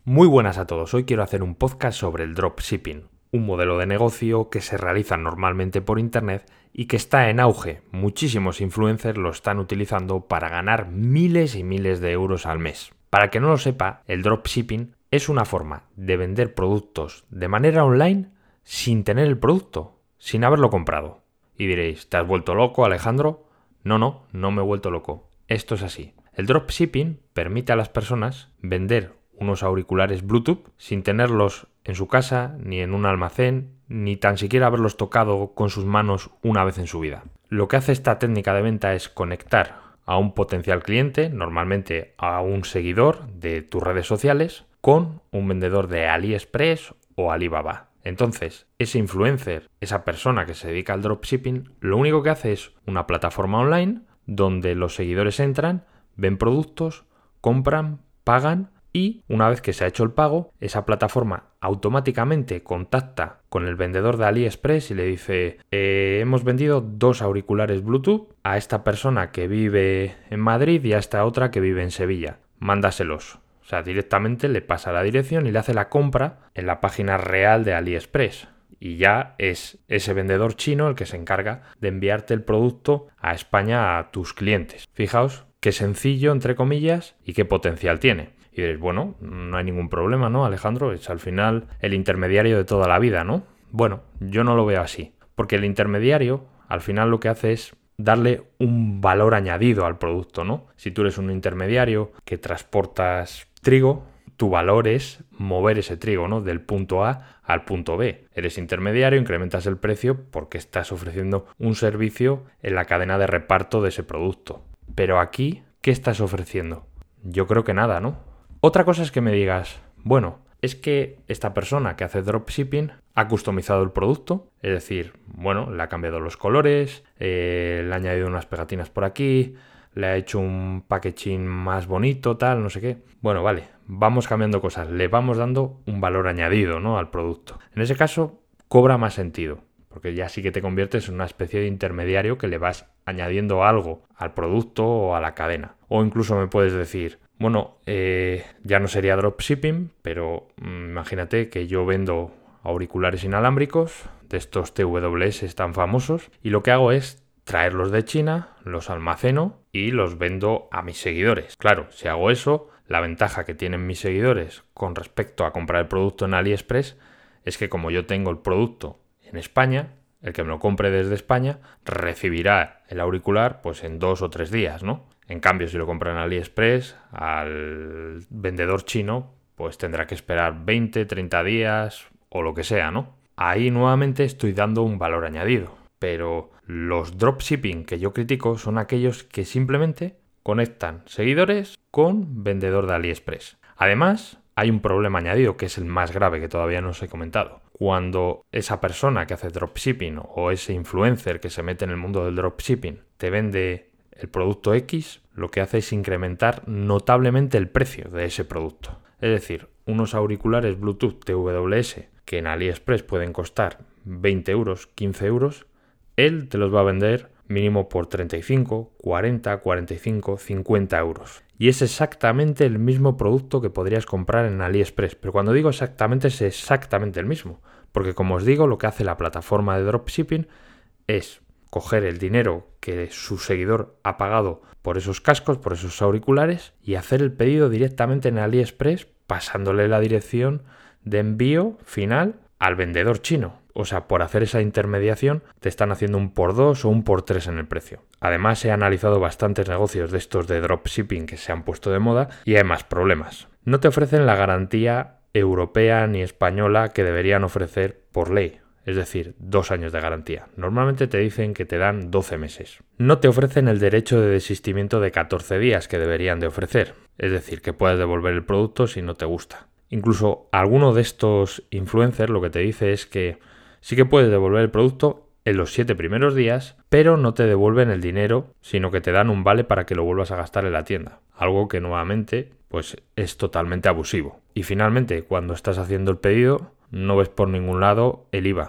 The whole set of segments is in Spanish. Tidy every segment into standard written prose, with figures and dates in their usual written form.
Muy buenas a todos, hoy quiero hacer un podcast sobre el dropshipping, un modelo de negocio que se realiza normalmente por internet y que está en auge. Muchísimos influencers lo están utilizando para ganar miles y miles de euros al mes. Para el que no lo sepa, el dropshipping es una forma de vender productos de manera online sin tener el producto, sin haberlo comprado. Y diréis, ¿te has vuelto loco, Alejandro? No me he vuelto loco. Esto es así. El dropshipping permite a las personas vender unos auriculares Bluetooth sin tenerlos en su casa, ni en un almacén, ni tan siquiera haberlos tocado con sus manos una vez en su vida. Lo que hace esta técnica de venta es conectar a un potencial cliente, normalmente a un seguidor de tus redes sociales, con un vendedor de AliExpress o Alibaba. Entonces, ese influencer, esa persona que se dedica al dropshipping, lo único que hace es una plataforma online donde los seguidores entran, ven productos, compran, pagan y una vez que se ha hecho el pago, esa plataforma automáticamente contacta con el vendedor de AliExpress y le dice hemos vendido 2 auriculares Bluetooth a esta persona que vive en Madrid y a esta otra que vive en Sevilla. Mándaselos. O sea, directamente le pasa la dirección y le hace la compra en la página real de AliExpress. Y ya es ese vendedor chino el que se encarga de enviarte el producto a España a tus clientes. Fijaos qué sencillo, entre comillas, y qué potencial tiene. Y diréis, bueno, no hay ningún problema, ¿no, Alejandro? Es al final el intermediario de toda la vida, ¿no? Bueno, yo no lo veo así. Porque el intermediario, al final lo que hace es darle un valor añadido al producto, ¿no? Si tú eres un intermediario que transportas trigo, tu valor es mover ese trigo, ¿no? Del punto A al punto B. Eres intermediario, incrementas el precio porque estás ofreciendo un servicio en la cadena de reparto de ese producto. Pero aquí, ¿qué estás ofreciendo? Yo creo que nada, ¿no? Otra cosa es que me digas, bueno, es que esta persona que hace dropshipping ha customizado el producto, es decir, bueno, le ha cambiado los colores, le ha añadido unas pegatinas por aquí, le ha hecho un packaging más bonito, tal, no sé qué. Bueno, vale, vamos cambiando cosas, le vamos dando un valor añadido, ¿no?, al producto. En ese caso, cobra más sentido, porque ya sí que te conviertes en una especie de intermediario que le vas añadiendo algo al producto o a la cadena. O incluso me puedes decir, bueno, ya no sería dropshipping, pero imagínate que yo vendo auriculares inalámbricos de estos TWS tan famosos y lo que hago es traerlos de China, los almaceno y los vendo a mis seguidores. Claro, si hago eso, la ventaja que tienen mis seguidores con respecto a comprar el producto en AliExpress es que como yo tengo el producto en España, el que me lo compre desde España recibirá el auricular pues en 2 o 3 días, ¿no? En cambio, si lo compran en AliExpress, al vendedor chino pues tendrá que esperar 20, 30 días o lo que sea, ¿no? Ahí nuevamente estoy dando un valor añadido. Pero los dropshipping que yo critico son aquellos que simplemente conectan seguidores con vendedor de AliExpress. Además, hay un problema añadido que es el más grave que todavía no os he comentado. Cuando esa persona que hace dropshipping o ese influencer que se mete en el mundo del dropshipping te vende el producto X, lo que hace es incrementar notablemente el precio de ese producto. Es decir, unos auriculares Bluetooth TWS que en AliExpress pueden costar 20 euros, 15 euros, él te los va a vender mínimo por 35, 40, 45, 50 euros. Y es exactamente el mismo producto que podrías comprar en AliExpress. Pero cuando digo exactamente, es exactamente el mismo. Porque como os digo, lo que hace la plataforma de dropshipping es coger el dinero que su seguidor ha pagado por esos cascos, por esos auriculares, y hacer el pedido directamente en AliExpress, pasándole la dirección de envío final al vendedor chino. O sea, por hacer esa intermediación te están haciendo un por 2 o un por 3 en el precio. Además, he analizado bastantes negocios de estos de dropshipping que se han puesto de moda y hay más problemas. No te ofrecen la garantía europea ni española que deberían ofrecer por ley. Es decir, 2 años de garantía. Normalmente te dicen que te dan 12 meses. No te ofrecen el derecho de desistimiento de 14 días que deberían de ofrecer. Es decir, que puedes devolver el producto si no te gusta. Incluso alguno de estos influencers lo que te dice es que sí que puedes devolver el producto en los 7 primeros días, pero no te devuelven el dinero, sino que te dan un vale para que lo vuelvas a gastar en la tienda. Algo que nuevamente pues es totalmente abusivo. Y finalmente, cuando estás haciendo el pedido, no ves por ningún lado el IVA.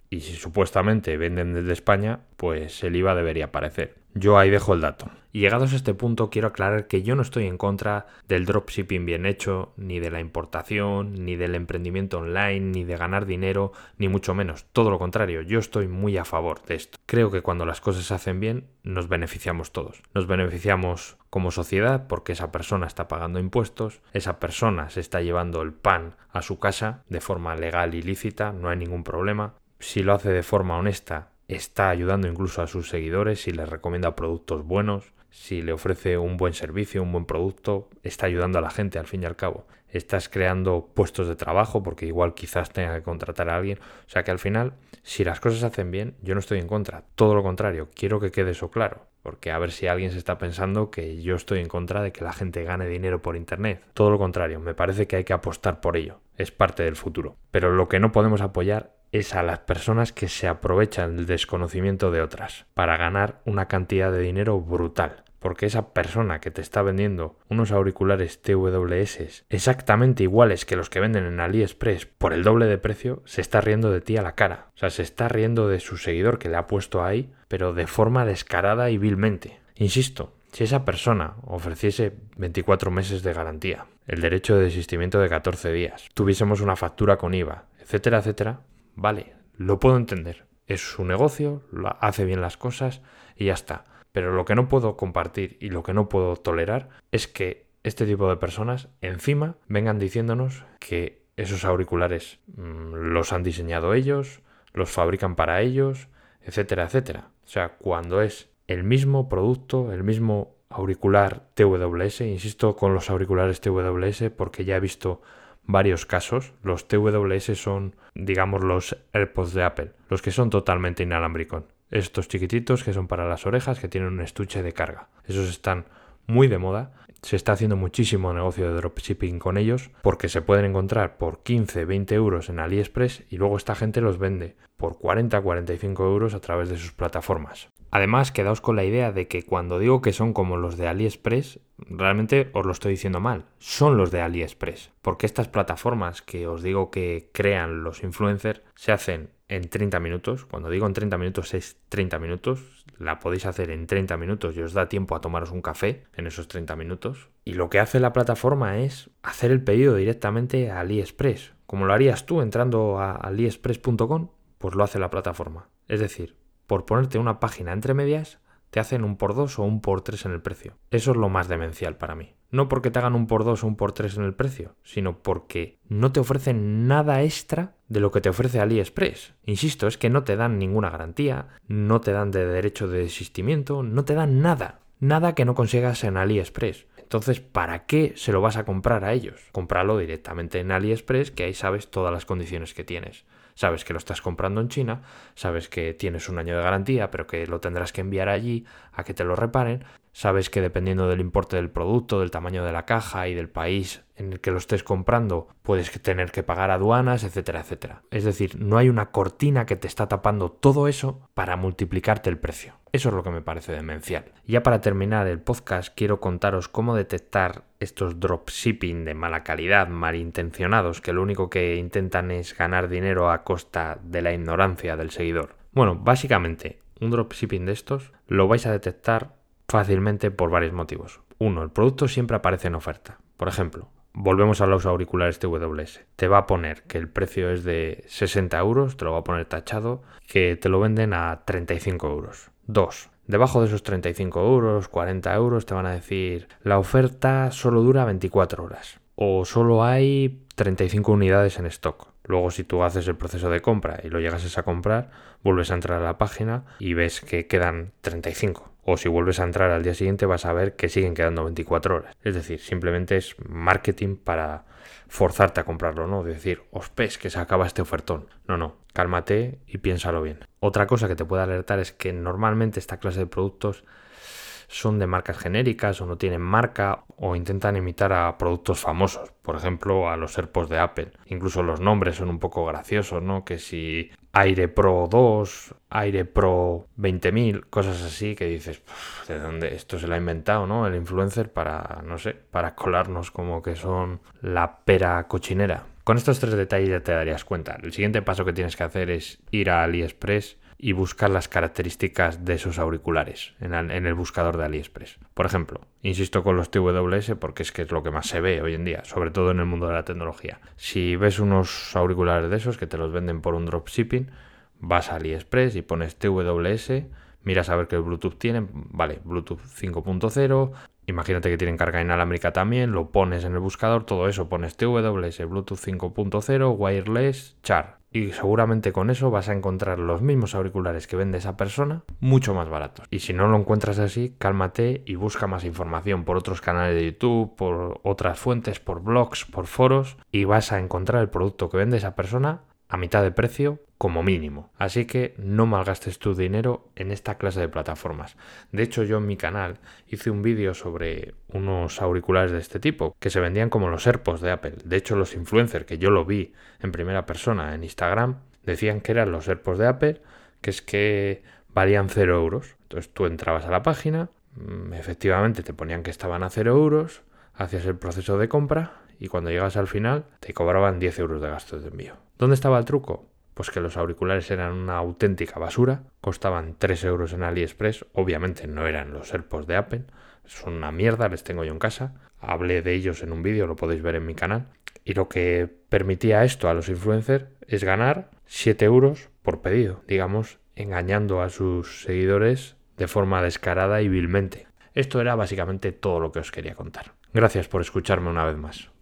y si supuestamente venden desde España, pues el IVA debería aparecer. Yo ahí dejo el dato. Y llegados a este punto quiero aclarar que yo no estoy en contra del dropshipping bien hecho, ni de la importación, ni del emprendimiento online, ni de ganar dinero, ni mucho menos. Todo lo contrario, yo estoy muy a favor de esto. Creo que cuando las cosas se hacen bien, nos beneficiamos todos. Nos beneficiamos como sociedad porque esa persona está pagando impuestos, esa persona se está llevando el pan a su casa de forma legal y lícita, no hay ningún problema. Si lo hace de forma honesta, está ayudando incluso a sus seguidores, si les recomienda productos buenos, si le ofrece un buen servicio, un buen producto, está ayudando a la gente al fin y al cabo. Estás creando puestos de trabajo porque igual quizás tenga que contratar a alguien. O sea que al final, si las cosas se hacen bien, yo no estoy en contra. Todo lo contrario, quiero que quede eso claro. Porque a ver si alguien se está pensando que yo estoy en contra de que la gente gane dinero por internet. Todo lo contrario, me parece que hay que apostar por ello. Es parte del futuro. Pero lo que no podemos apoyar es a las personas que se aprovechan del desconocimiento de otras para ganar una cantidad de dinero brutal. Porque esa persona que te está vendiendo unos auriculares TWS exactamente iguales que los que venden en AliExpress por el doble de precio, se está riendo de ti a la cara. O sea, se está riendo de su seguidor que le ha puesto ahí, pero de forma descarada y vilmente. Insisto, si esa persona ofreciese 24 meses de garantía, el derecho de desistimiento de 14 días, tuviésemos una factura con IVA, etcétera, etcétera, vale, lo puedo entender. Es su negocio, hace bien las cosas y ya está. Pero lo que no puedo compartir y lo que no puedo tolerar es que este tipo de personas encima vengan diciéndonos que esos auriculares los han diseñado ellos, los fabrican para ellos, etcétera, etcétera. O sea, cuando es el mismo producto, el mismo auricular TWS, insisto con los auriculares TWS porque ya he visto varios casos. Los TWS son, digamos, los AirPods de Apple, los que son totalmente inalámbricos. Estos chiquititos que son para las orejas, que tienen un estuche de carga. Esos están muy de moda. Se está haciendo muchísimo negocio de dropshipping con ellos porque se pueden encontrar por 15, 20 euros en AliExpress y luego esta gente los vende por 40, 45 euros a través de sus plataformas. Además, quedaos con la idea de que cuando digo que son como los de AliExpress, realmente os lo estoy diciendo mal. Son los de AliExpress. Porque estas plataformas que os digo que crean los influencers se hacen en 30 minutos. Cuando digo en 30 minutos es 30 minutos. La podéis hacer en 30 minutos y os da tiempo a tomaros un café en esos 30 minutos. Y lo que hace la plataforma es hacer el pedido directamente a AliExpress. Como lo harías tú entrando a aliexpress.com, pues lo hace la plataforma. Es decir, por ponerte una página entre medias, te hacen un por 2 o un por 3 en el precio. Eso es lo más demencial para mí. No porque te hagan un por 2 o un por 3 en el precio, sino porque no te ofrecen nada extra de lo que te ofrece AliExpress. Insisto, es que no te dan ninguna garantía, no te dan de derecho de desistimiento, no te dan nada. Nada que no consigas en AliExpress. Entonces, ¿para qué se lo vas a comprar a ellos? Cómpralo directamente en AliExpress, que ahí sabes todas las condiciones que tienes. Sabes que lo estás comprando en China, sabes que tienes un año de garantía, pero que lo tendrás que enviar allí a que te lo reparen. Sabes que dependiendo del importe del producto, del tamaño de la caja y del país en el que lo estés comprando, puedes tener que pagar aduanas, etcétera, etcétera. Es decir, no hay una cortina que te está tapando todo eso para multiplicarte el precio. Eso es lo que me parece demencial. Y ya para terminar el podcast, quiero contaros cómo detectar estos dropshipping de mala calidad, malintencionados, que lo único que intentan es ganar dinero a costa de la ignorancia del seguidor. Bueno, básicamente, un dropshipping de estos lo vais a detectar fácilmente por varios motivos. Uno, el producto siempre aparece en oferta. Por ejemplo, volvemos a los auriculares TWS. Te va a poner que el precio es de 60 euros, te lo va a poner tachado, que te lo venden a 35 euros. 2. Debajo de esos 35 euros, 40 euros, te van a decir la oferta solo dura 24 horas o solo hay 35 unidades en stock. Luego, si tú haces el proceso de compra y lo llegases a comprar, vuelves a entrar a la página y ves que quedan 35. O si vuelves a entrar al día siguiente vas a ver que siguen quedando 24 horas. Es decir, simplemente es marketing para forzarte a comprarlo, ¿no? De decir, hospes, que se acaba este ofertón. No, cálmate y piénsalo bien. Otra cosa que te puede alertar es que normalmente esta clase de productos son de marcas genéricas o no tienen marca o intentan imitar a productos famosos, por ejemplo a los AirPods de Apple. Incluso los nombres son un poco graciosos, ¿no? Que si Aire Pro 2, Aire Pro 20.000, cosas así que dices, ¿de dónde esto se lo ha inventado, ¿no? El influencer para, no sé, para colarnos como que son la pera cochinera. Con estos 3 detalles ya te darías cuenta. El siguiente paso que tienes que hacer es ir a AliExpress y buscar las características de esos auriculares en el buscador de AliExpress. Por ejemplo, insisto con los TWS porque es que es lo que más se ve hoy en día, sobre todo en el mundo de la tecnología. Si ves unos auriculares de esos que te los venden por un dropshipping, vas a AliExpress y pones TWS, miras a ver qué Bluetooth tienen, vale, Bluetooth 5.0, imagínate que tienen carga inalámbrica también, lo pones en el buscador, todo eso, pones TWS, Bluetooth 5.0, Wireless, Char. Y seguramente con eso vas a encontrar los mismos auriculares que vende esa persona, mucho más baratos. Y si no lo encuentras así, cálmate y busca más información por otros canales de YouTube, por otras fuentes, por blogs, por foros, y vas a encontrar el producto que vende esa persona a mitad de precio como mínimo. Así que no malgastes tu dinero en esta clase de plataformas. De hecho, yo en mi canal hice un vídeo sobre unos auriculares de este tipo que se vendían como los AirPods de Apple. De hecho, los influencers, que yo lo vi en primera persona en Instagram, decían que eran los AirPods de Apple, que es que valían 0 euros. Entonces tú entrabas a la página, efectivamente te ponían que estaban a 0 euros, hacías el proceso de compra y cuando llegas al final te cobraban 10 euros de gastos de envío. ¿Dónde estaba el truco? Pues que los auriculares eran una auténtica basura, costaban 3 euros en AliExpress, obviamente no eran los AirPods de Apple, son una mierda, les tengo yo en casa, hablé de ellos en un vídeo, lo podéis ver en mi canal, y lo que permitía esto a los influencers es ganar 7 euros por pedido, digamos, engañando a sus seguidores de forma descarada y vilmente. Esto era básicamente todo lo que os quería contar. Gracias por escucharme una vez más.